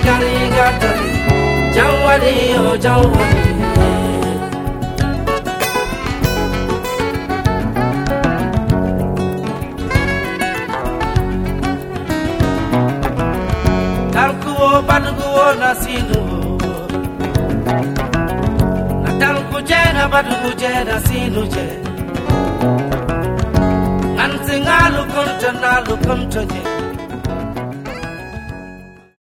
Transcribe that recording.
Garigata, Jawadi, oh Jawadi. Talkuo, Badugo, Nasidu. Natalku Jena, Badugo, Jena, Sinuje. Ansingalu, Contonalu, Contoje.